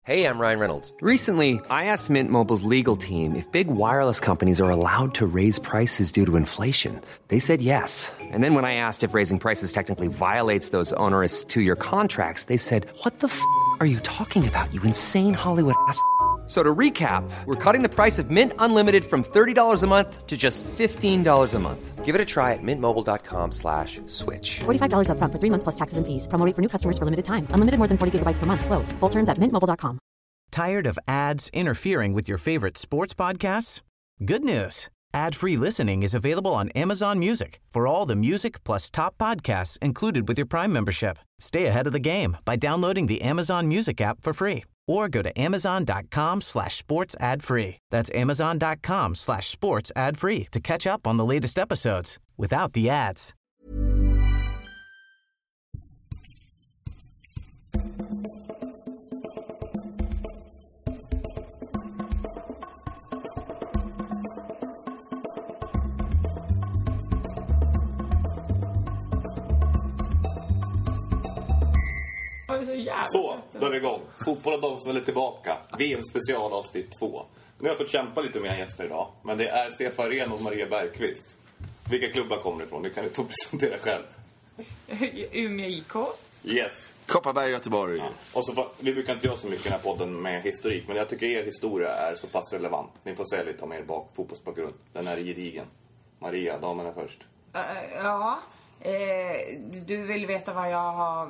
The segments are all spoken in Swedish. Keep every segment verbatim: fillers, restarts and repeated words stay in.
Hey, I'm Ryan Reynolds. Recently, I asked Mint Mobile's legal team if big wireless companies are allowed to raise prices due to inflation. They said yes. And then when I asked if raising prices technically violates those onerous two-year contracts, they said, "What the f*** are you talking about, you insane Hollywood ass?" So to recap, we're cutting the price of Mint Unlimited from thirty dollars a month to just fifteen dollars a month. Give it a try at mintmobile.com slash switch. forty-five dollars up front for three months plus taxes and fees. Promo rate for new customers for limited time. Unlimited more than forty gigabytes per month. Slows full terms at mint mobile dot com. Tired of ads interfering with your favorite sports podcasts? Good news. Ad-free listening is available on Amazon Music for all the music plus top podcasts included with your Prime membership. Stay ahead of the game by downloading the Amazon Music app for free or go to amazon.com slash sports ad free. That's amazon.com slash sports ad free to catch up on the latest episodes without the ads. Så, då är vi igång. Fotboll och Dansväl är tillbaka. V M-special avsnitt två. Nu har jag fått kämpa lite med gäster idag. Men det är Stefan Rehn och Maria Bergqvist. Vilka klubbar kommer ifrån? Det kan du få presentera själv. Umeå I K. Yes. Kopparberg, Göteborg. Ja. Och så, vi brukar inte göra så mycket i den här podden med historik. Men jag tycker er historia är så pass relevant. Ni får säga lite om er bak, fotbollsbakgrund. Den är gedigen. Maria, damerna först. Uh, ja, eh, du vill veta vad jag har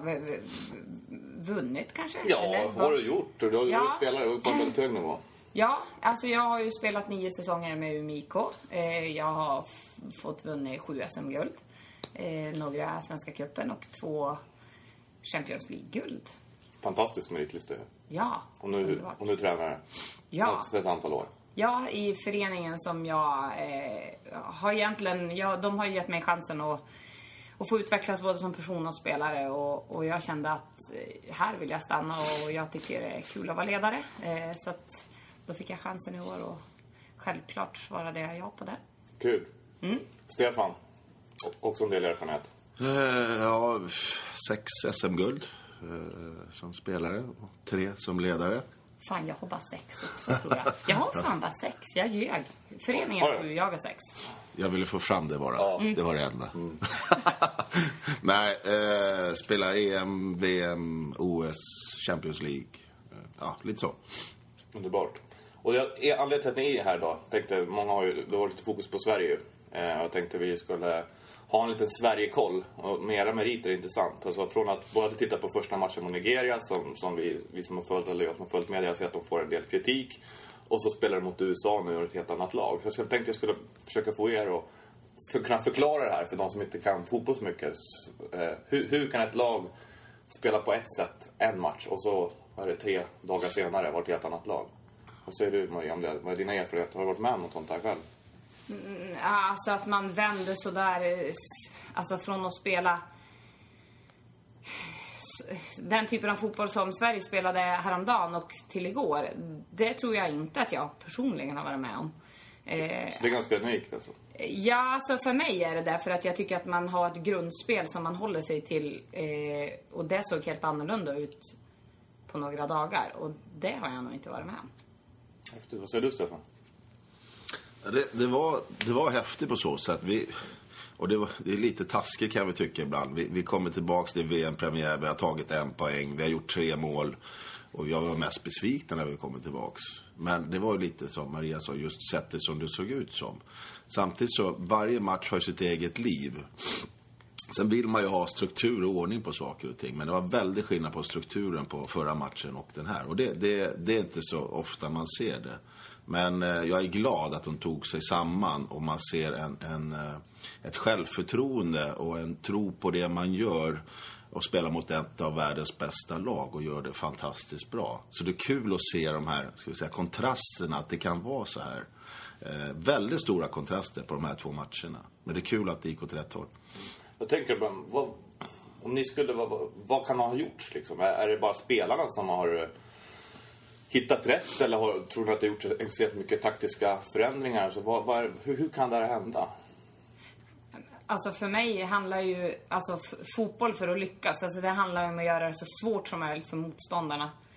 vunnit kanske? Ja, eller? vad har du gjort? Du har ju Ja. spelat på en väldigt hög nivå. Ja, alltså jag har ju spelat nio säsonger med Umeå I K. Eh, jag har f- fått vunnit sju S M-guld. Eh, några Svenska cupen och två Champions League-guld. Fantastisk meritlista. Ja, Och nu, underbart. och nu tränar jag. Ja. Ett antal år. Ja, i föreningen som jag eh, har egentligen... Ja, de har gett mig chansen att, att få utvecklas både som person och spelare. Och, och jag kände att eh, här vill jag stanna och jag tycker det är kul att vara ledare. Eh, så att då fick jag chansen i år och självklart svarade jag ja på det. Kul. Mm. Stefan, också en del erfarenhet. Uh, ja, sex S M-guld uh, som spelare och tre som ledare. Fan, jag har bara sex också, tror jag. Jag har fan bara sex, jag ljög. Föreningen har sju, jag har sex. Jag ville få fram det bara. Mm. Det var det enda. Mm. Nej, uh, spela E M, V M, O S, Champions League. Uh, ja, lite så. Underbart. Och jag, anledningen till att ni är här då, tänkte, många har ju, det var lite fokus på Sverige. Eh, jag tänkte vi skulle ha en liten Sverige-koll. Och med era meriter är intressant. Alltså från att både titta på första matchen mot Nigeria, som, som vi, vi som har följt, eller jag som har följt med, jag ser att de får en del kritik. Och så spelar de mot U S A nu och ett helt annat lag. Så jag tänkte att jag skulle försöka få er att för, kunna förklara det här för de som inte kan fotboll så mycket. Eh, hur, hur kan ett lag spela på ett sätt en match och så är det tre dagar senare var ett helt annat lag? Vad säger du, Maria, om det? Vad är dina erfarenheter? Har du varit med om något sånt här själv? Mm, alltså att man vänder så där, alltså från att spela den typen av fotboll som Sverige spelade häromdagen och till igår, det tror jag inte att jag personligen har varit med om. Eh, så det är ganska unikt alltså? Ja, alltså för mig är det därför att jag tycker att man har ett grundspel som man håller sig till eh, och det såg helt annorlunda ut på några dagar och det har jag nog inte varit med om. Häftigt. Vad säger du, Stefan? Det, det, var, det var häftigt på så sätt. Vi, och det, var, det är lite taskigt kan vi tycka ibland. Vi, vi kommer tillbaka till V M-premiär, vi har tagit en poäng, vi har gjort tre mål. Och jag var mest besviken när vi kommer tillbaks. Men det var ju lite som Maria sa, just sättet som det såg ut som. Samtidigt så, varje match har sitt eget liv. Sen vill man ju ha struktur och ordning på saker och ting. Men det var väldigt skillnad på strukturen på förra matchen och den här. Och det, det, det är inte så ofta man ser det. Men eh, jag är glad att de tog sig samman och man ser en, en, eh, ett självförtroende och en tro på det man gör och spelar mot ett av världens bästa lag och gör det fantastiskt bra. Så det är kul att se de här, ska vi säga, kontrasterna, att det kan vara så här. Eh, väldigt stora kontraster på de här två matcherna. Men det är kul att det gick åt rätt håll. Jag tänker bara, vad, om ni skulle, vad, vad kan man ha gjort liksom? Är, är det bara spelarna som har hittat rätt eller har, tror ni att det har gjort extremt mycket taktiska förändringar? Så vad, vad, hur, hur kan det här hända? Alltså för mig handlar ju alltså f- fotboll för att lyckas. Alltså det handlar om att göra det så svårt som möjligt för motståndarna.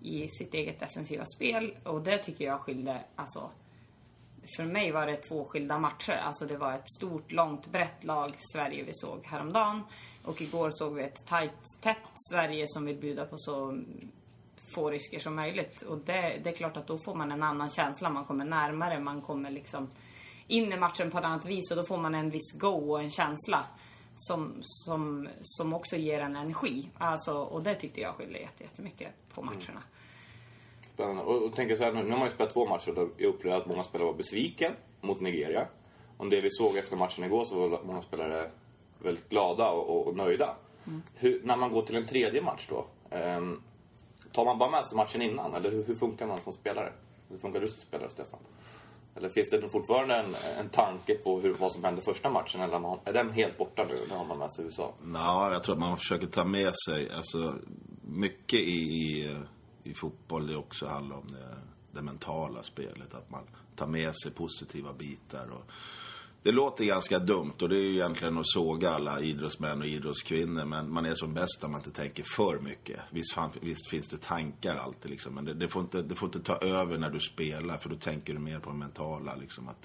i sitt eget defensiva spel. Och det tycker jag skilde, alltså, för mig var det två skilda matcher. Alltså det var ett stort, långt, brett lag Sverige vi såg häromdagen. Och igår såg vi ett tajt, tätt Sverige som vill bjuda på så få risker som möjligt. Och det, det är klart att då får man en annan känsla. Man kommer närmare, man kommer liksom in i matchen på ett annat vis. Och då får man en viss go och en känsla som, som, som också ger en energi. Alltså, och det tyckte jag skilde jättemycket på matcherna. Spännande. Och, och tänker så här, nu har man ju spelat två matcher och jag upplevde att många spelare var besviken mot Nigeria. Om det vi såg efter matchen igår så var många spelare väldigt glada och, och, och nöjda. Mm. Hur, när man går till en tredje match då, um, tar man bara med sig matchen innan? Eller hur, hur funkar man som spelare? Hur funkar du som spelare, Stefan? Eller finns det fortfarande en, en tanke på hur, vad som hände första matchen? Eller man, är den helt borta nu? När har man med sig U S A? Ja, jag tror att man försöker ta med sig, alltså, mycket i, i, i fotboll det också handlar om det, det mentala spelet. Att man tar med sig positiva bitar. Och det låter ganska dumt och det är ju egentligen att såga alla idrottsmän och idrottskvinnor. Men man är som bäst om man inte tänker för mycket. Visst, visst finns det tankar alltid liksom, men det, det, får inte, det får inte ta över när du spelar. För då tänker du mer på det mentala liksom, att,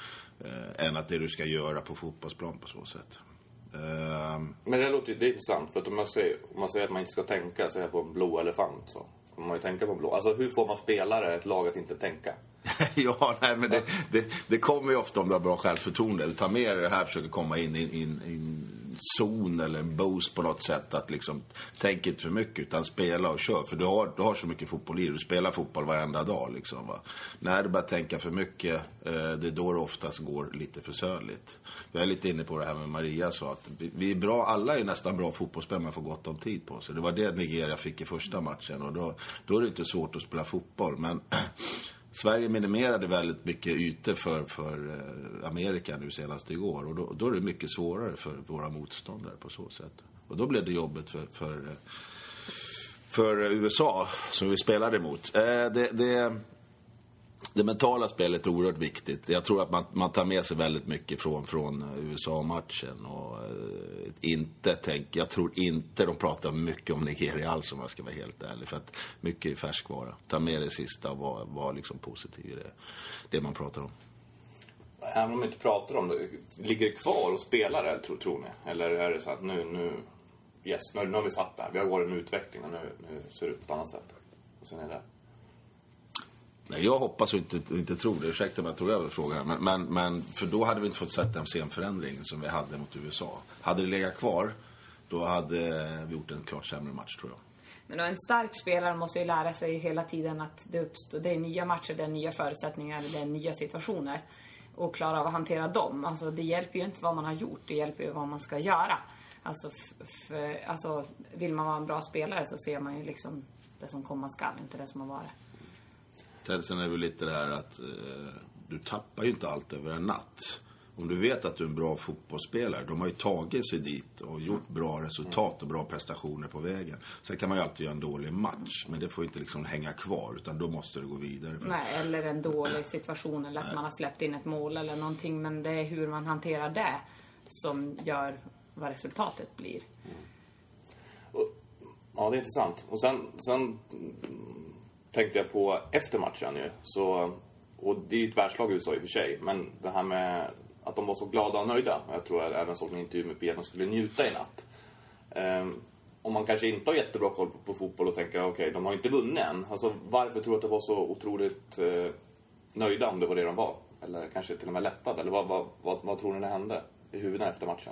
eh, än att det du ska göra på fotbollsplan på så sätt. Eh, men det låter det är intressant. För att om man, säger, om man säger att man inte ska tänka så här på en blå elefant så kommer man ju tänka på en blå. Alltså hur får man spelare ett lag att inte tänka? Ja, nej, men det, det, det kommer ju ofta om du har bra självförtroende. Eller ta med det här, försöker komma in i en zon eller en boost på något sätt. Att liksom, tänk inte för mycket utan spela och kör. För du har, du har så mycket fotboll i. Du spelar fotboll varenda dag liksom, va? När du börjar tänka för mycket, eh, det är då det oftast går lite för söligt. Jag är lite inne på det här med Maria så att vi, vi är bra, alla är nästan bra fotbollsspelare, man får gott om tid på sig. Det var det Nigeria fick i första matchen och då, då är det inte svårt att spela fotboll. Men Sverige minimerade väldigt mycket ytor för, för Amerika nu senast igår. Och då, då är det mycket svårare för våra motståndare på så sätt. Och då blev det jobbet för, för, för U S A som vi spelade emot. Eh, det, det, det mentala spelet är oerhört viktigt. Jag tror att man, man tar med sig väldigt mycket från, från U S A-matchen. Och eh, inte tänk, jag tror inte de pratar mycket om Nigeria alls om jag ska vara helt ärlig. För att mycket är färskvara. Ta med det sista och vara var liksom positiv i det, det man pratar om. Även om man inte pratar om det, ligger det kvar och spelar det, tror, tror ni? Eller är det så att nu, nu, yes, nu, nu har vi satt där. Vi har varit en utveckling och nu, nu ser det ut på ett annat sätt. Och sen är det. Nej, jag hoppas och inte, inte tror det. Ursäkta mig, jag tog över frågan. Men, men, men för då hade vi inte fått sett den scenförändring som vi hade mot U S A. Hade det legat kvar, då hade vi gjort en klart sämre match, tror jag. Men då en stark spelare måste ju lära sig hela tiden att det uppstår. Det är nya matcher, det är nya förutsättningar, det är nya situationer. Och klara av att hantera dem. Alltså det hjälper ju inte vad man har gjort, det hjälper ju vad man ska göra. Alltså, f- f- alltså vill man vara en bra spelare så ser man ju liksom det som komma skall, inte det som har varit. Sen är det väl lite det här att eh, du tappar ju inte allt över en natt. Om du vet att du är en bra fotbollsspelare, de har ju tagit sig dit och gjort bra resultat och bra prestationer på vägen. Sen kan man ju alltid göra en dålig match, men det får inte liksom hänga kvar, utan då måste det gå vidare. Nej, eller en dålig situation, eller att Nej. man har släppt in ett mål eller någonting, men det är hur man hanterar det som gör vad resultatet blir. Mm. Och, ja, det är intressant. Och sen, sen tänkte jag på efter matchen ju, så, och det är ju ett världslag i U S A i och för sig, men det här med att de var så glada och nöjda. Jag tror jag även såg en intervju med P att de skulle njuta i natt. Um, om man kanske inte har jättebra koll på, på fotboll och tänker okej, okay, de har inte vunnit än. Alltså, varför tror du att det var så otroligt uh, nöjda om det var det de var? Eller kanske till och med lättade? Eller vad, vad, vad, vad tror ni det hände i huvudet efter matchen?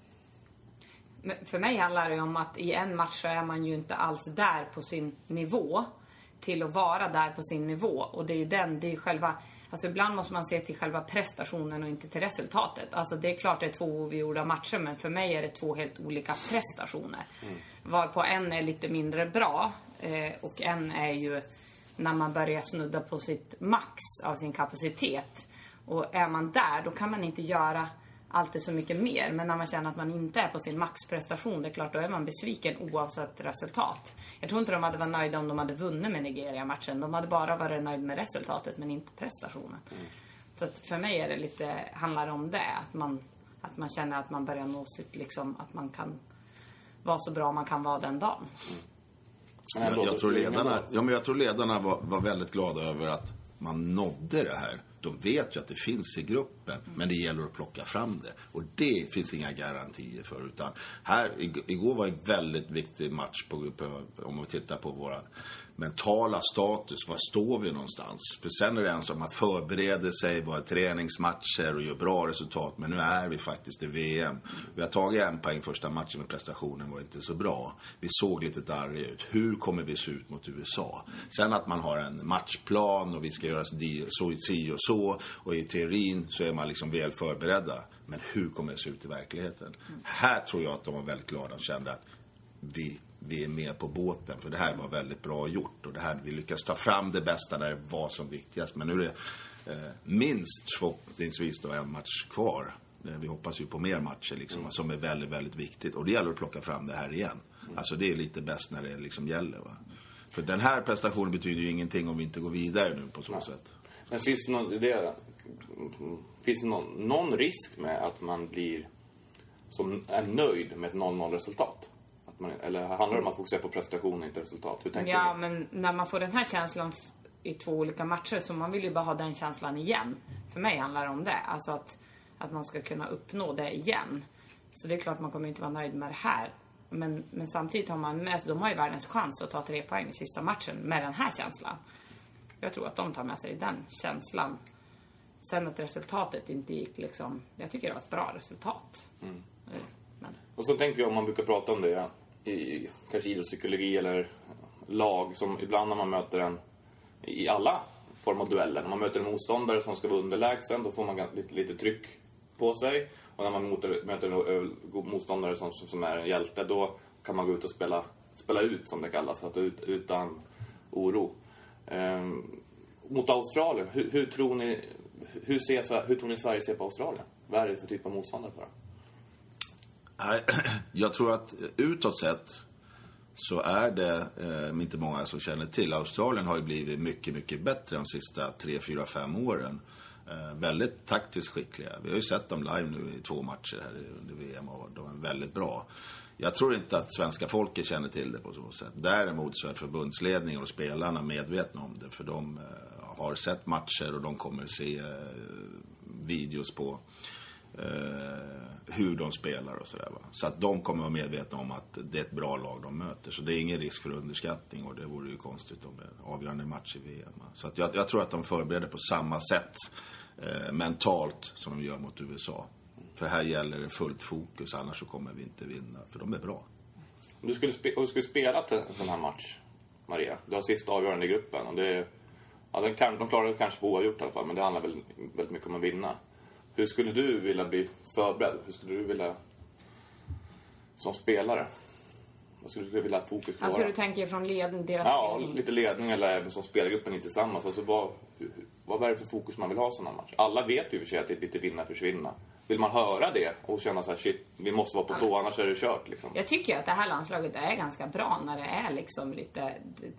Men för mig handlar det om att i en match så är man ju inte alls där på sin nivå till att vara där på sin nivå. Och det är ju den, det är själva... Alltså ibland måste man se till själva prestationen och inte till resultatet. Alltså det är klart det är två oavgjorda matcher, men för mig är det två helt olika prestationer. Mm. Varpå en är lite mindre bra eh, och en är ju när man börjar snudda på sitt max av sin kapacitet. Och är man där, då kan man inte göra alltid så mycket mer. Men när man känner att man inte är på sin maxprestation, det är klart, då är man besviken oavsett resultat. Jag tror inte de hade varit nöjda om de hade vunnit med Nigeria-matchen. De hade bara varit nöjda med resultatet, men inte prestationen. Mm. Så att för mig är det lite, handlar det om det. Att man, att man känner att man börjar nå sitt, liksom, att man kan vara så bra man kan vara den dagen. Mm. Men ändå, jag, jag, tror det är ingen ledarna, mål. ja, men jag tror ledarna var, var väldigt glada över att man nådde det här. De vet ju att det finns i gruppen, men det gäller att plocka fram det. Och det finns inga garantier för. Utan här, igår var en väldigt viktig match på, på, om vi tittar på våra mentala status. Var står vi någonstans? För sen är det en som man förbereder sig, var träningsmatcher och gör bra resultat. Men nu är vi faktiskt i V M. Vi har tagit en poäng första matchen, men prestationen var inte så bra. Vi såg lite darriga ut. Hur kommer vi se ut mot U S A? Sen att man har en matchplan och vi ska göra så, si och så. Och i teorin så är man liksom väl förberedda. Men hur kommer det se ut i verkligheten? Mm. Här tror jag att de var väldigt glada och kände att vi... vi är med på båten, för det här var väldigt bra gjort och det här, vi lyckas ta fram det bästa när det var som viktigast. Men nu är det eh, minst förhoppningsvis då en match kvar. Eh, vi hoppas ju på mer matcher liksom, mm. som är väldigt, väldigt viktigt, och det gäller att plocka fram det här igen. Mm. Alltså det är lite bäst när det liksom gäller, va? För den här prestationen betyder ju ingenting om vi inte går vidare nu på så ja. sätt. Men finns det någon, det, finns det någon, någon risk med att man blir som är nöjd med ett noll noll-resultat? Man, eller handlar det om att fokusera på prestation, inte resultat? Hur tänker ja, du? Men när man får den här känslan i två olika matcher, så man vill ju bara ha den känslan igen. För mig handlar det om det. Alltså att, att man ska kunna uppnå det igen. Så det är klart man kommer inte vara nöjd med det här. Men, men samtidigt har man med, de har ju världens chans att ta tre poäng i sista matchen med den här känslan. Jag tror att de tar med sig den känslan. Sen att resultatet inte gick liksom... Jag tycker det var ett bra resultat. Mm. Men. Och så tänker jag, om man brukar prata om det i kanske idrottspsykologi eller lag, som ibland när man möter en i alla former av dueller. När man möter en motståndare som ska vara underlägsen, då får man lite, lite tryck på sig. Och när man möter, möter en motståndare som, som är en hjälte, då kan man gå ut och spela, spela ut, som det kallas, att ut, utan oro. Ehm, mot Australien, hur, hur tror ni hur, ser, hur tror ni Sverige ser på Australien? Vad är det för typ av motståndare för? Jag tror att utåt sett så är det eh, inte många som känner till. Australien har ju blivit mycket, mycket bättre de sista tre, fyra, fem åren. Eh, väldigt taktiskt skickliga. Vi har ju sett dem live nu i två matcher här under V M och de är väldigt bra. Jag tror inte att svenska folket känner till det på så sätt. Däremot så är förbundsledningen och spelarna medvetna om det. För de eh, har sett matcher och de kommer se eh, videos på eh, hur de spelar och sådär, va. Så att de kommer vara medvetna om att det är ett bra lag de möter. Så det är ingen risk för underskattning, och det vore ju konstigt om det är avgörande match i V M. Va? Så att jag, jag tror att de förbereder på samma sätt eh, mentalt som de gör mot U S A. För här gäller det fullt fokus, annars så kommer vi inte vinna. För de är bra. Om du skulle, spe- om du skulle spela till en sån här match, Maria, du har sista avgörande i gruppen. Och det, ja, den kan, de klarar det kanske på oavgjort i alla fall, men det handlar väl väldigt mycket om att vinna. Hur skulle du vilja bli förberedd? Hur skulle du vilja, som spelare, vad skulle du vilja att fokus på? Alltså du tänker från ledning, deras ja, ledning? lite ledning, eller även som spelargruppen inte tillsammans. Alltså vad, vad är det för fokus man vill ha sådana match? Alla vet ju för sig att det är lite vinna försvinna. Vill man höra det och känna så här, shit, vi måste vara på tå, ja. Annars är det kört liksom. Jag tycker att det här landslaget är ganska bra när det är liksom lite,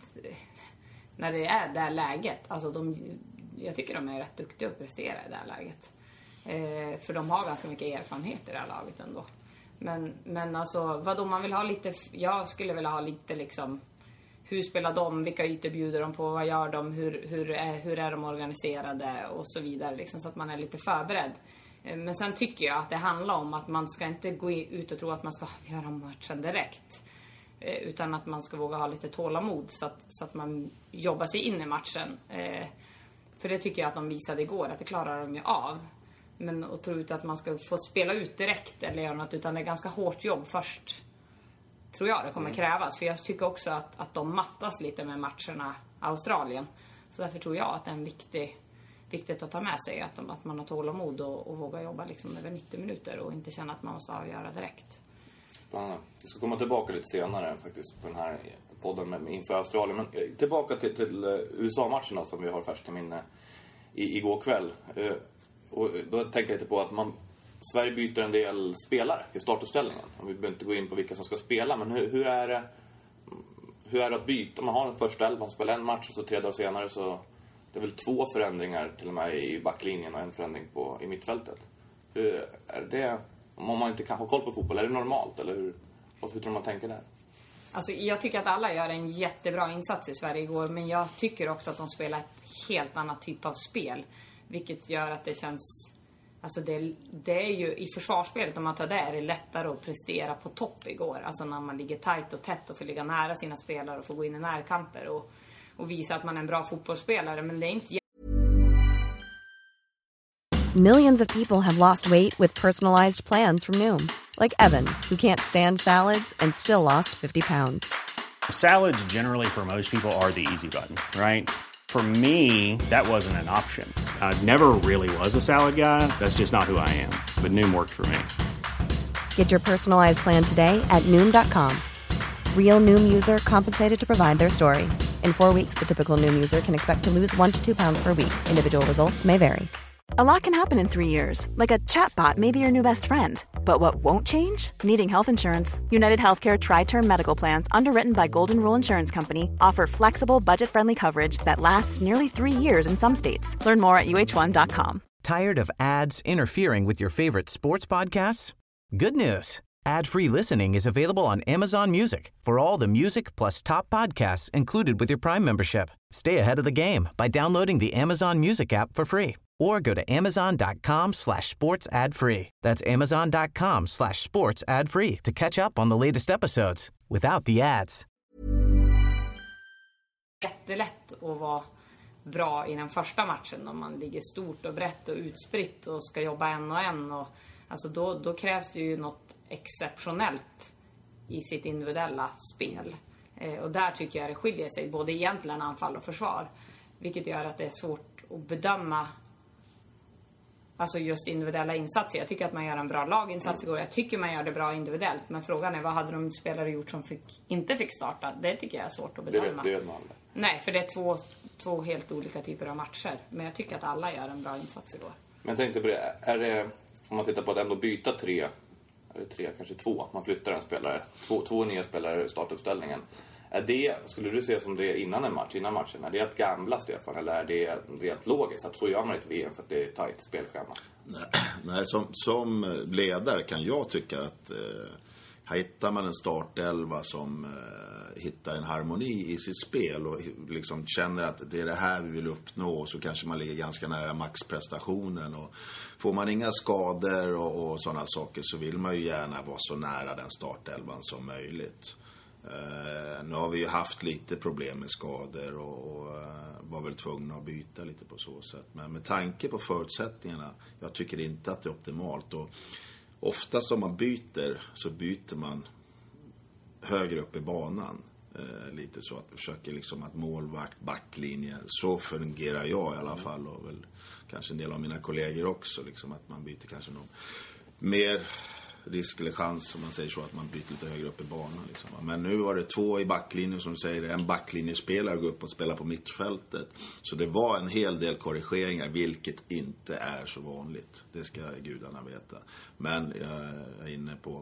när det är det här läget. Alltså de, jag tycker de är rätt duktiga att prestera i det här läget. Eh, för de har ganska mycket erfarenhet i det här laget ändå. Men, men alltså, vadå, man vill ha lite, jag skulle vilja ha lite liksom, hur spelar de, vilka ytor bjuder de på, vad gör de, hur, hur, är, hur är de organiserade och så vidare liksom, så att man är lite förberedd. Eh, men sen tycker jag att det handlar om att man ska inte gå ut och tro att man ska göra matchen direkt. Eh, utan att man ska våga ha lite tålamod så att, så att man jobbar sig in i matchen. Eh, för det tycker jag att de visade igår, att det klarar de ju av. Men att tro ut att man ska få spela ut direkt eller göra något, utan det är ganska hårt jobb först. Tror jag det kommer krävas. För jag tycker också att, att de mattas lite med matcherna Australien. Så därför tror jag att det är en viktig, viktigt att ta med sig. Att, att man har tålamod och, och vågar jobba liksom över nittio minuter och inte känna att man måste avgöra direkt. Vi ska komma tillbaka lite senare faktiskt på den här podden med, inför Australien. Men tillbaka till, till U S A-matcherna som vi har färskt i minne i, igår kväll. Och då tänker jag lite på att man, Sverige byter en del spelare i startuppställningen. Vi behöver inte gå in på vilka som ska spela, men hur, hur är det hur är det att byta? Man har en första elva, man spelar en match och så tre dagar senare så det är väl två förändringar till och med i backlinjen och en förändring på, i mittfältet. Hur är det, om man inte kan ha koll på fotboll, är det normalt? Eller hur, hur tror man tänker där? Alltså, jag tycker att alla gör en jättebra insats i Sverige igår, men jag tycker också att de spelar ett helt annat typ av spel. Vilket gör att det känns... Alltså det, det är ju i försvarsspelet, om man tar det, är det lättare att prestera på topp igår. Alltså när man ligger tajt och tätt och får ligga nära sina spelare och får gå in i närkamper och, och visa att man är en bra fotbollsspelare. Men det är inte... Millions of people have lost weight with personalized plans from Noom. Like Evan, who can't stand salads and still lost fifty pounds. Salads generally for most people are the easy button, right? For me, that wasn't an option. I never really was a salad guy. That's just not who I am. But Noom worked for me. Get your personalized plan today at Noom dot com. Real Noom user compensated to provide their story. In four weeks, the typical Noom user can expect to lose one to two pounds per week. Individual results may vary. A lot can happen in three years, like a chatbot may be your new best friend. But what won't change? Needing health insurance. United Healthcare Tri-Term Medical Plans, underwritten by Golden Rule Insurance Company, offer flexible, budget-friendly coverage that lasts nearly three years in some states. Learn more at U H one dot com. Tired of ads interfering with your favorite sports podcasts? Good news. Ad-free listening is available on Amazon Music for all the music plus top podcasts included with your Prime membership. Stay ahead of the game by downloading the Amazon Music app for free. Or go to amazon.com slash sports ad free. That's amazon.com slash sports ad free to catch up on the latest episodes without the ads. Jättelätt att vara bra i den första matchen om man ligger stort och brett och utspritt och ska jobba en och en. Och, alltså då, då krävs det ju något exceptionellt i sitt individuella spel. Eh, och där tycker jag det skiljer sig både egentligen anfall och försvar. Vilket gör att det är svårt att bedöma alltså just individuella insatser. Jag tycker att man gör en bra laginsats igår. Jag tycker man gör det bra individuellt. Men frågan är, vad hade de spelare gjort som fick, inte fick starta? Det tycker jag är svårt att bedöma. Det vet man aldrig. Nej, för det är två, två helt olika typer av matcher. Men jag tycker att alla gör en bra insats igår. Men jag tänkte på det. Är det, om man tittar på att ändå byta tre, eller tre, kanske två. Man flyttar en spelare. Två, två nya spelare i startuppställningen. Är det, skulle du se som det innan en match, innan matchen? Är det att gambla, Stefan? Eller är det rent logiskt? Att så gör man inte V M för att det är tajt spelschema? Nej, nej som, som ledare kan jag tycka att eh, hittar man en startelva som eh, hittar en harmoni i sitt spel och liksom känner att det är det här vi vill uppnå, så kanske man ligger ganska nära maxprestationen. Och får man inga skador och, och sådana saker, så vill man ju gärna vara så nära den startelvan som möjligt. Uh, nu har vi ju haft lite problem med skador och, och uh, var väl tvungna att byta lite på så sätt. Men med tanke på förutsättningarna, jag tycker inte att det är optimalt. Och oftast om man byter så byter man högre upp i banan. Uh, lite så att vi försöker liksom att målvakt, backlinje, så fungerar jag i alla fall. Och väl kanske en del av mina kollegor också. Liksom att man byter kanske någon mer risk eller chans, om man säger så, att man byter lite högre upp i banan liksom. Men nu var det två i backlinjen, som du säger, en backlinjespelare går upp och spelar på mittfältet. Så det var en hel del korrigeringar, vilket inte är så vanligt. Det ska gudarna veta. Men jag är inne på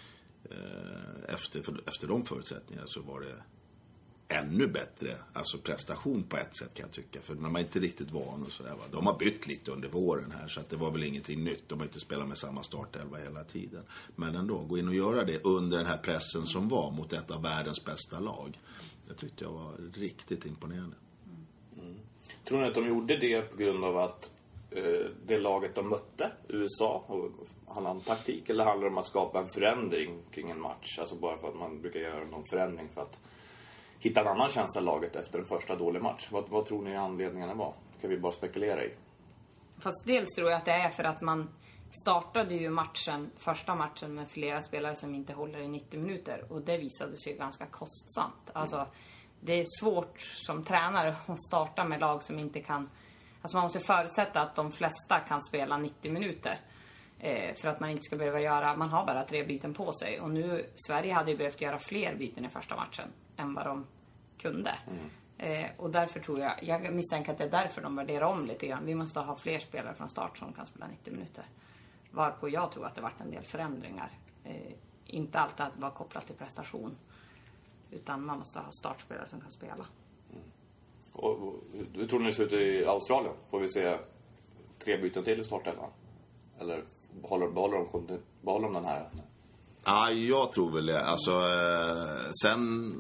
eh, efter, efter de förutsättningarna så var det ännu bättre, alltså prestation på ett sätt kan jag tycka, för man är inte riktigt van och sådär, va? De har bytt lite under våren här, så att det var väl ingenting nytt. De har inte spelat med samma startelva hela tiden, men ändå gå in och göra det under den här pressen som var mot ett av världens bästa lag. Det tyckte jag var riktigt imponerande. Mm. Tror ni att de gjorde det på grund av att eh, det laget de mötte, U S A, och hade en taktik, eller handlar det om att skapa en förändring kring en match, alltså bara för att man brukar göra någon förändring för att hitta en annan känsla laget efter en första dålig match? Vad, vad tror ni anledningarna var? Kan vi bara spekulera i? Fast dels tror jag att det är för att man startade ju matchen, första matchen med flera spelare som inte håller i nittio minuter. Och det visade sig ganska kostsamt. Alltså, det är svårt som tränare att starta med lag som inte kan... Alltså man måste förutsätta att de flesta kan spela nittio minuter. Eh, för att man inte ska behöva göra... Man har bara tre byten på sig. Och nu, Sverige hade ju behövt göra fler byten i första matchen än vad de kunde. Mm. Eh, och därför tror jag, jag misstänker att det är därför de värderar om lite grann. Vi måste ha fler spelare från start som kan spela nittio minuter. Varpå jag tror att det varit en del förändringar. Eh, inte alltid att vara kopplat till prestation. Utan man måste ha startspelare som kan spela. Mm. Och, och, hur tror ni det ser ut i Australien? Får vi se tre byten till i startelvan? Eller behåller, behåller, de, behåller de den här? Ja, jag tror väl det. Alltså, eh, sen...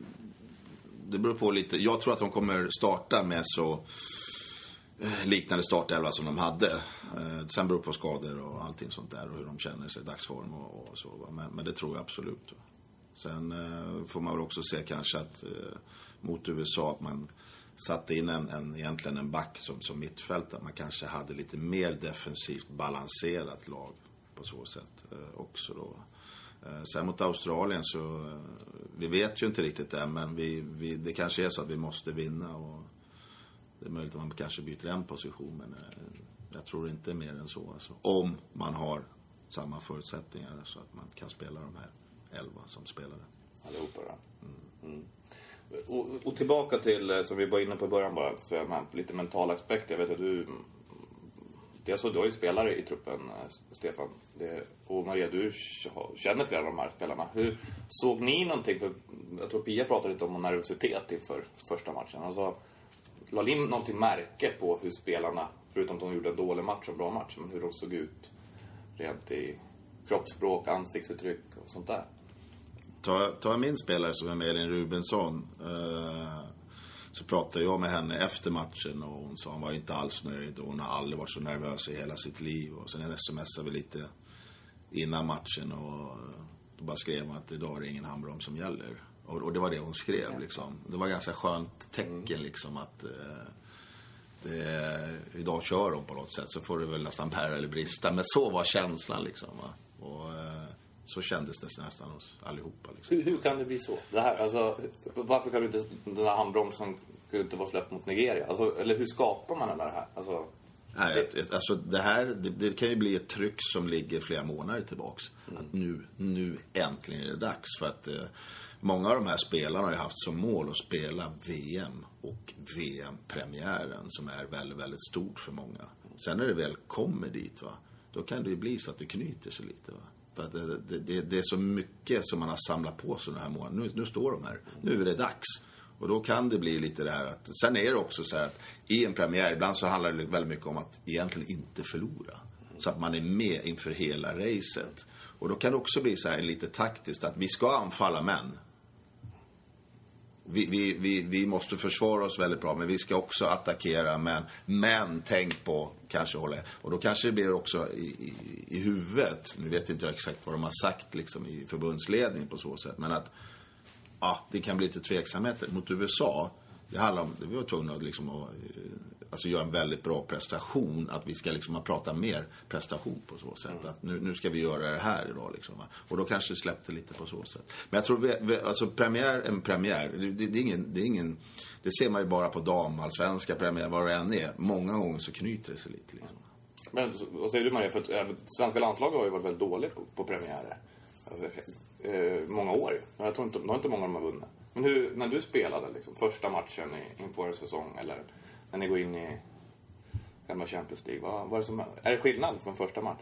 Det beror på lite. Jag tror att de kommer starta med så eh, liknande startelva som de hade. Eh, sen beror på skador och allting sånt där. Och hur de känner sig i dagsform och, och så. Va? Men, men det tror jag absolut. Va? Sen eh, får man väl också se kanske att eh, mot U S A att man satte in en, en, egentligen en back som, som mittfältare. Man kanske hade lite mer defensivt balanserat lag på så sätt eh, också då. Eh, sen mot Australien så eh, vi vet ju inte riktigt det, men vi, vi, det kanske är så att vi måste vinna och det är möjligt att man kanske byter en position, men eh, jag tror inte mer än så alltså. Om man har samma förutsättningar så att man kan spela de här elva som spelare. Allihopa då. Mm. Mm. Och, och tillbaka till, som vi var inne på i början bara, för man, lite mentala aspekter. Jag vet att du, det så, du har ju spelare i truppen, Stefan. Det, och Maria, du känner flera av de här spelarna. Hur såg ni någonting? För jag tror Pia pratade lite om nervositet inför första matchen. Alltså, la in någonting märke på hur spelarna, förutom att de gjorde en dålig match och en bra match, men hur de såg ut rent i kroppsspråk, ansiktsuttryck och sånt där. Ta, ta min spelare som är med, Elin Rubensson, eh, så pratade jag med henne efter matchen och hon sa hon var inte alls nöjd och hon har aldrig varit så nervös i hela sitt liv. Och sen smsade vi lite innan matchen och då bara skrev hon att idag är det ingen handbrom som gäller. Och, och det var det hon skrev liksom. Det var ganska skönt tecken liksom att eh, det, idag kör hon på något sätt, så får det väl nästan bära eller brista. Men så var känslan liksom, va? Och eh, så kändes det nästan hos allihopa liksom. Hur, hur kan det bli så? Det här, alltså, varför kan du inte, den här handbromsen kunde inte vara släppt mot Nigeria? Alltså, eller hur skapar man den där här? Alltså, nej, det, alltså det här, det, det kan ju bli ett tryck som ligger flera månader tillbaks. Mm. Att nu, nu äntligen är det dags. För att eh, många av de här spelarna har ju haft som mål att spela V M och V M-premiären som är väldigt, väldigt stort för många. Sen när det väl kommer dit, va, då kan det ju bli så att det knyter sig lite, va. För att det, det, det är så mycket som man har samlat på sig den här månaden. Nu, nu står de här. Nu är det dags. Och då kan det bli lite det här att... Sen är det också så här att i en premiär, ibland så handlar det väldigt mycket om att egentligen inte förlora. Så att man är med inför hela racet. Och då kan det också bli så här lite taktiskt att vi ska anfalla män. Vi, vi, vi, vi måste försvara oss väldigt bra, men vi ska också attackera män. Men tänk på kanske hålla. Och då kanske det blir också i, i, i huvudet. Nu vet inte jag exakt vad de har sagt liksom, i förbundsledning på så sätt. Men att ja, det kan bli lite tveksamheter. Mot U S A, det handlar om, vi var tvungna att, liksom, att alltså, göra en väldigt bra prestation. Att vi ska liksom, prata mer prestation på så sätt. Mm. Att nu, nu ska vi göra det här idag. Liksom, och då kanske det släppte lite på så sätt. Men jag tror, vi, vi, alltså premiär en premiär. Det, det, det, är ingen, det är ingen, det ser man ju bara på dam, allsvenska premiär, vad det än är. Många gånger så knyter det sig lite. Liksom. Men vad säger du, Maria? För att, äh, svenska landslaget har ju varit väldigt dåligt på, på premiärer. Alltså, eh, många år. Jag tror inte, har inte många av dem har vunnit. Men hur, när du spelade liksom, första matchen i, inför en säsong, eller när ni går in i gamla Champions League, vad, vad är det som är det skillnad från första match?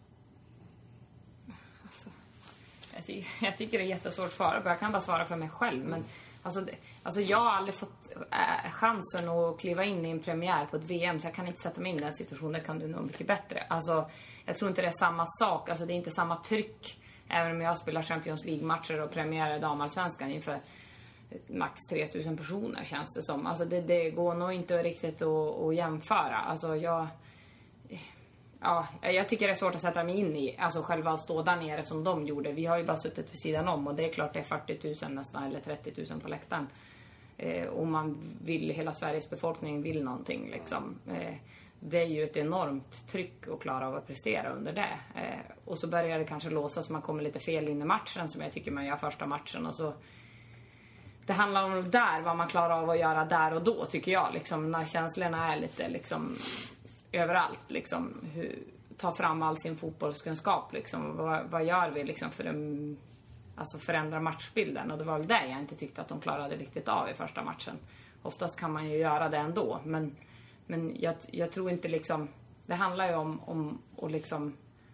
Alltså, jag, tycker, jag tycker det är jättesvårt att svara på. Jag kan bara svara för mig själv. Men alltså, det, alltså jag har aldrig fått äh, chansen att kliva in i en premiär på ett V M, så jag kan inte sätta mig in i den situationen. Det kan du nog mycket bättre. Alltså, jag tror inte det är samma sak. Alltså, det är inte samma tryck. Även om jag spelar Champions League-matcher och premiär i damallsvenskan inför max tre tusen personer, känns det som. Alltså det, det går nog inte riktigt att, att jämföra. Alltså jag... Ja, jag tycker det är svårt att sätta mig in i. Alltså själva att stå där nere som de gjorde. Vi har ju bara suttit vid sidan om. Och det är klart det är fyrtio tusen nästan, eller trettio tusen på läktaren. Eh, och man vill, hela Sveriges befolkning vill någonting liksom. Eh, det är ju ett enormt tryck att klara av att prestera under det. Eh, och så börjar det kanske låsa så man kommer lite fel in i matchen, som jag tycker man gör första matchen. Och så... Det handlar om där, vad man klarar av att göra där och då, tycker jag. Liksom, när känslorna är lite liksom, överallt. Liksom, hur, ta fram all sin fotbollskunskap. Liksom, vad, vad gör vi liksom, för att alltså, förändra matchbilden? Och det var väl det jag inte tyckte att de klarade riktigt av i första matchen. Oftast kan man ju göra det ändå. Men, men jag, jag tror inte liksom... Det handlar ju om, om att liksom...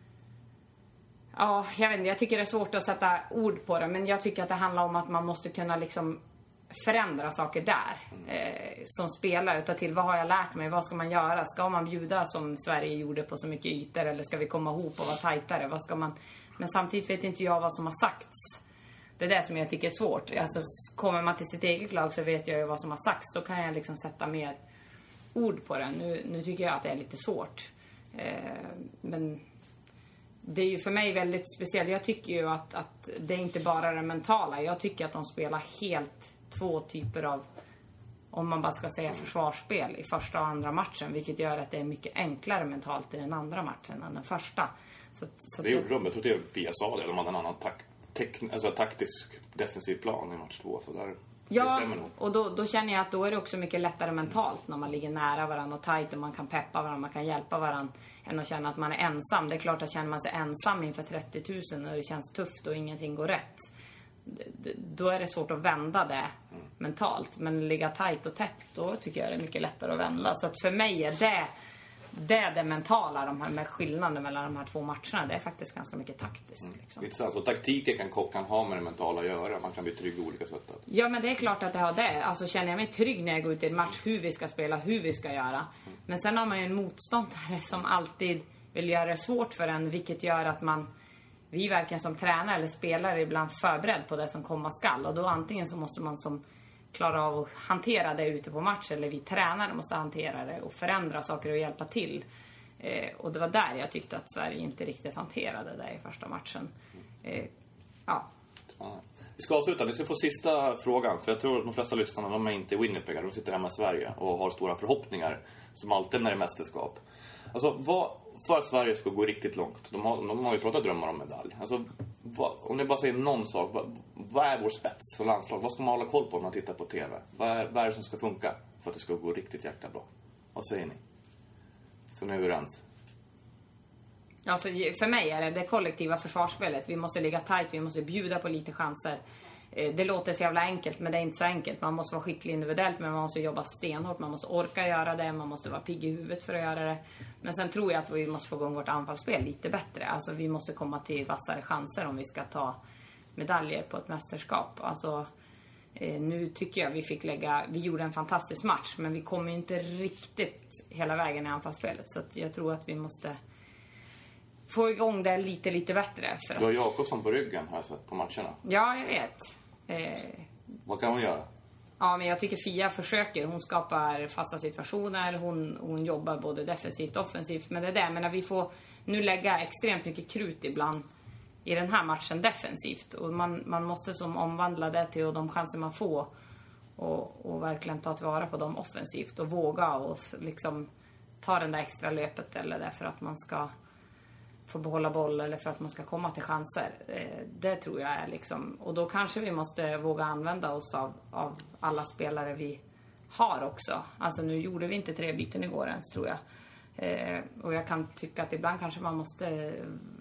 Ja, jag vet inte, jag tycker det är svårt att sätta ord på det. Men jag tycker att det handlar om att man måste kunna liksom förändra saker där. Eh, som spelare, ta till, vad har jag lärt mig? Vad ska man göra? Ska man bjuda som Sverige gjorde på så mycket ytor? Eller ska vi komma ihop och vara tajtare? Vad ska man... Men samtidigt vet inte jag vad som har sagts. Det är det som jag tycker är svårt. Alltså, kommer man till sitt eget lag så vet jag ju vad som har sagts. Då kan jag liksom sätta mer ord på det. Nu, nu tycker jag att det är lite svårt. Eh, men det är ju för mig väldigt speciellt. Jag tycker ju att, att det är inte bara det mentala. Jag tycker att de spelar helt två typer av, om man bara ska säga försvarsspel, i första och andra matchen. Vilket gör att det är mycket enklare mentalt i den andra matchen än den första. Så, så det gjorde de. Jag tror det är P S A det. De hade en annan tak, tek, alltså taktisk defensiv plan i match två. Så där, ja, och då, då känner jag att då är det också mycket lättare mentalt när man ligger nära varandra och tajt och man kan peppa varandra, man kan hjälpa varandra, än att känna att man är ensam. Det är klart att känner man sig ensam inför trettio tusen och det känns tufft och ingenting går rätt, då är det svårt att vända det mm. mentalt. Men ligga tajt och tätt, då tycker jag det är mycket lättare att vända. Så att för mig är det det, är det mentala, de här med skillnaden mellan de här två matcherna. Det är faktiskt ganska mycket taktiskt. Mm. Liksom. Intressant. Så taktiken kan, kan ha med det mentala att göra. Man kan bli trygg i olika sätt. Ja, men det är klart att det har det. Alltså känner jag mig trygg när jag går ut i en match, hur vi ska spela, hur vi ska göra. Mm. Men sen har man ju en motståndare som alltid vill göra det svårt för en, vilket gör att man, vi varken som tränare eller spelare ibland förberedd på det som komma skall. Och då antingen så måste man som klara av att hantera det ute på match, eller vi tränare måste hantera det och förändra saker och hjälpa till. Eh, och det var där jag tyckte att Sverige inte riktigt hanterade det i första matchen. Eh, ja. Vi ska avsluta. Ni ska få sista frågan. För jag tror att de flesta lyssnarna, de är inte i Winnipeg. De sitter hemma i Sverige och har stora förhoppningar. Som alltid när det är mästerskap. Alltså, vad, för att Sverige ska gå riktigt långt. De har, de har ju pratat drömmar om medalj. Alltså, vad, om ni bara säger någon sak. Vad, vad är vår spets för landslag? Vad ska man hålla koll på när man tittar på tv? Vad är, vad är det som ska funka för att det ska gå riktigt jäkla bra? Vad säger ni? Så nu är vi överens. Alltså, för mig är det det kollektiva försvarsspelet. Vi måste ligga tajt, vi måste bjuda på lite chanser. Det låter så jävla enkelt, men det är inte så enkelt. Man måste vara skicklig individuellt, men man måste jobba stenhårt. Man måste orka göra det, man måste vara pigg i huvudet för att göra det. Men sen tror jag att vi måste få igång vårt anfallsspel lite bättre. Alltså vi måste komma till vassare chanser om vi ska ta medaljer på ett mästerskap. Alltså eh, nu tycker jag vi fick lägga, vi gjorde en fantastisk match, men vi kommer ju inte riktigt hela vägen i anfallsspelet. Så att jag tror att vi måste få igång det lite, lite bättre. För du har Jakobsson på ryggen här så på matcherna. Ja, jag vet. Eh, Vad kan hon göra? Ja, men jag tycker Fia försöker. Hon skapar fasta situationer. Hon, hon jobbar både defensivt och offensivt. Men det är det. Men när vi får nu lägga extremt mycket krut ibland i den här matchen defensivt. Och man, man måste som omvandla det till och de chanser man får. Och, och verkligen ta tillvara på dem offensivt. Och våga och liksom ta den där extra löpet. Eller det för att man ska få behålla boll eller för att man ska komma till chanser. Det tror jag är liksom, och då kanske vi måste våga använda oss av, av alla spelare vi har också. Alltså nu gjorde vi inte tre byten igår ens, tror jag. Eh, och jag kan tycka att ibland kanske man måste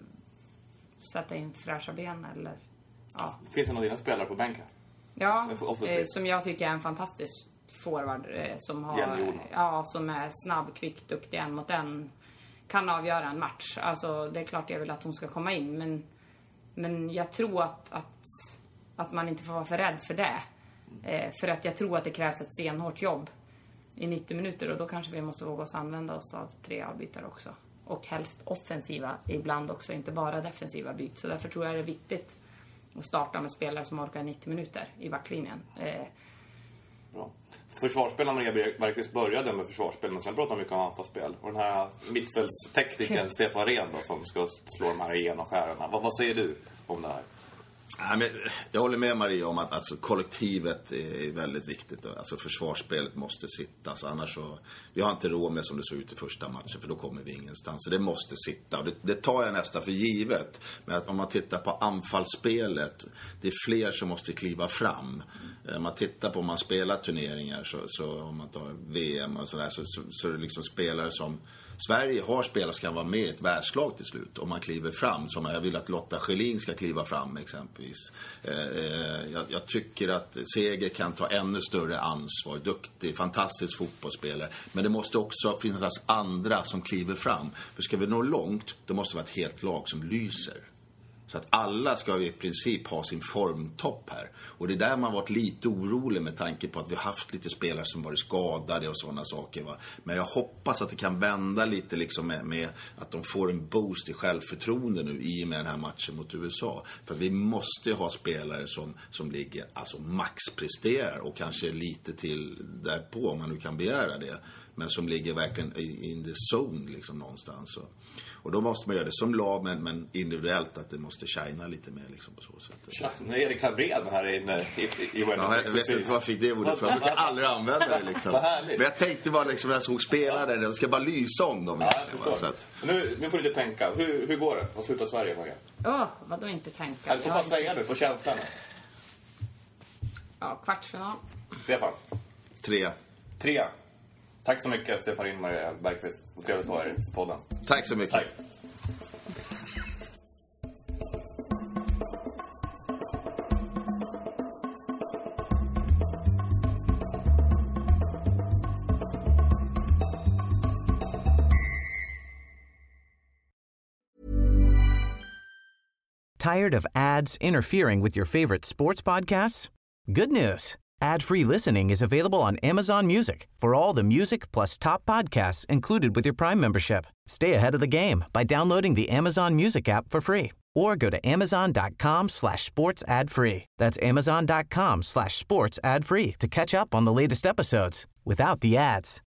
sätta in fräscha ben eller ja. Finns det någon dina spelare på bänken? Ja, eh, som jag tycker är en fantastisk forward eh, som har, ja, som är snabb, kvick, duktig, en mot en. Kan avgöra en match. Alltså det är klart jag vill att hon ska komma in. Men, men jag tror att, att, att man inte får vara för rädd för det. Eh, för att jag tror att det krävs ett stenhårt jobb i nittio minuter. Och då kanske vi måste våga oss använda oss av tre avbytare också. Och helst offensiva ibland också. Inte bara defensiva byt. Så därför tror jag det är viktigt att starta med spelare som orkar nittio minuter i backlinjen. Eh, Bra. Försvarsspelaren Maria Bergqvist började med försvarsspel, men sen pratade mycket om anfallsspel. Och den här mittfältstekniken Stefan Rehn då, som ska slå de här genomskärarna. Vad, vad säger du om det här? Ja, men jag håller med Maria om att alltså, kollektivet är väldigt viktigt. Alltså, försvarsspelet måste sitta. Alltså, annars så, vi har inte råd med som det såg ut i första matchen, för då kommer vi ingenstans. Så det måste sitta. Och det, det tar jag nästan för givet. Men att om man tittar på anfallsspelet, det är fler som måste kliva fram. Mm. Om man tittar på om man spelar turneringar, så, så om man tar V M och sådär, så, så, så är det liksom spelare som Sverige har spelare som kan vara med i ett världslag till slut. Om man kliver fram, som jag vill att Lotta Schelin ska kliva fram exempelvis. Eh, jag, jag tycker att Seger kan ta ännu större ansvar. Duktig, fantastisk fotbollsspelare. Men det måste också finnas andra som kliver fram. För ska vi nå långt, då måste vi ha ett helt lag som lyser. Så att alla ska i princip ha sin formtopp här. Och det är där man varit lite orolig med tanke på att vi har haft lite spelare som varit skadade och sådana saker. Va? Men jag hoppas att det kan vända lite liksom med, med att de får en boost i självförtroende nu i och med den här matchen mot U S A. För vi måste ju ha spelare som, som ligger, alltså maxpresterar och kanske lite till därpå om man nu kan begära det. Men som ligger verkligen in the zone liksom någonstans. Och, och då måste man göra det som lag, men, men individuellt att det måste shina lite mer liksom på så sätt. Ja, nu är det Cabrén här inne i, i, i ja, jag vet inte vad jag fick det ordet för. Jag brukar aldrig använda det liksom. Men jag tänkte bara liksom när jag såg spelare, de ska bara lysa om dem. Ja, bara, så att... nu, nu får du lite tänka. Hur, hur går det? Vad slutar Sverige på? Åh, oh, vadå inte tänka? Du får bara säga nu på känslan. Ja, kvartsfinal. Stefan? Tre. Tre. Tack så mycket, Stefan Rindberg Bergqvist. Och trevligt att ha er i podden. Tack så mycket. Tack. Tired of ads interfering with your favorite sports podcasts? Good news. Ad-free listening is available on Amazon Music for all the music plus top podcasts included with your Prime membership. Stay ahead of the game by downloading the Amazon Music app for free or go to amazon.com slash sports ad free. That's amazon.com slash sports ad free to catch up on the latest episodes without the ads.